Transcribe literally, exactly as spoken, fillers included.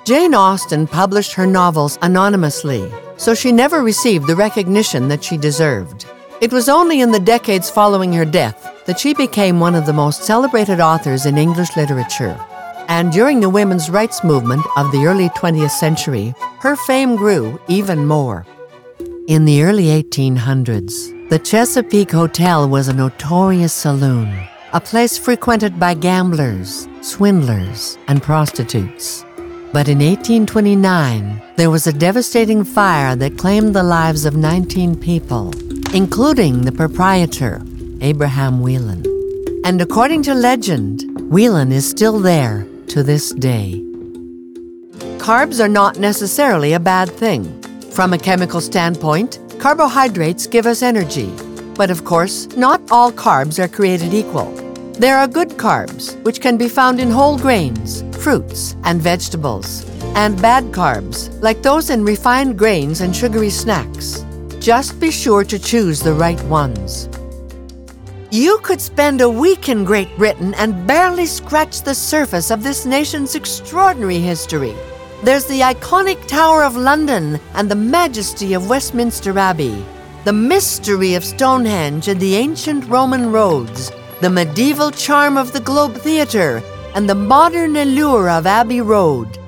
Jane Austen published her novels anonymously, so she never received the recognition that she deserved. It was only in the decades following her death that she became one of the most celebrated authors in English literature. And during the women's rights movement of the early twentieth century, her fame grew even more. In the early eighteen hundreds, the Chesapeake Hotel was a notorious saloon, a place frequented by gamblers, swindlers, and prostitutes. But in eighteen twenty-nine, there was a devastating fire that claimed the lives of nineteen people, including the proprietor, Abraham Whelan. And according to legend, Whelan is still there to this day. Carbs are not necessarily a bad thing. From a chemical standpoint, carbohydrates give us energy. But of course, not all carbs are created equal. There are good carbs, which can be found in whole grains, fruits, and vegetables, and bad carbs, like those in refined grains and sugary snacks. Just be sure to choose the right ones. You could spend a week in Great Britain and barely scratch the surface of this nation's extraordinary history. There's the iconic Tower of London and the majesty of Westminster Abbey, the mystery of Stonehenge and the ancient Roman roads, the medieval charm of the Globe Theatre, and the modern allure of Abbey Road.